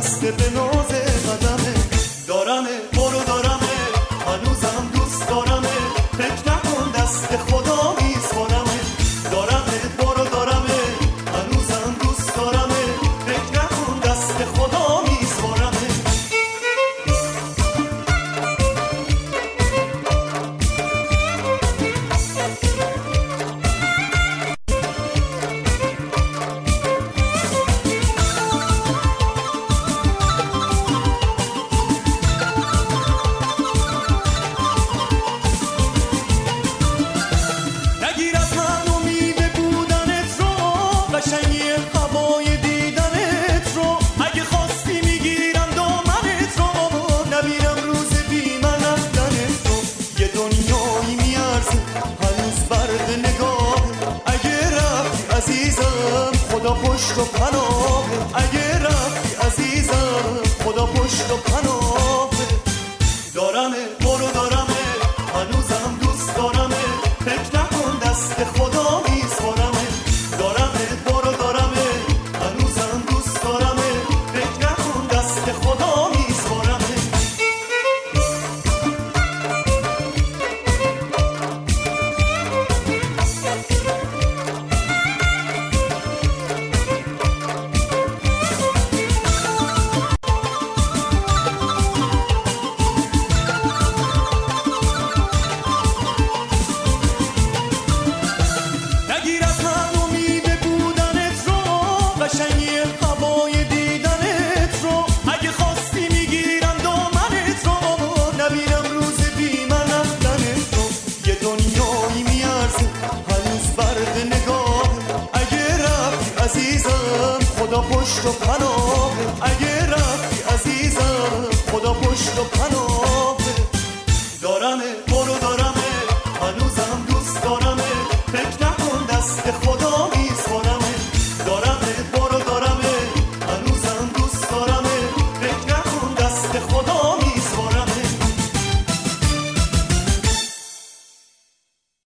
بسته به ناز قدمه. دارمه برو دارمه هنوزم دوست دارمه، فکر نکن دست خدا میسپارمه. دارمه برو دارمه هنوزم دوست دارمه، فکر نکن دست خدا میسپارمه. خدا پشت و پناه، اگه رفتی عزیزم خدا پشت و پناه. دارمه برو دارمه هنوزم دوست دارمه، فکر نکن دست خدا میسپارمه. دارمه برو دارمه هنوزم دوست دارمه، فکر نکن دست خدا میسپارمه. خدا پشت و پناه، اگه رفتی عزیزم خدا پشت و پناه. دارمه برو دارمه هنوزم دوست دارمه، فکر نکن دست خدا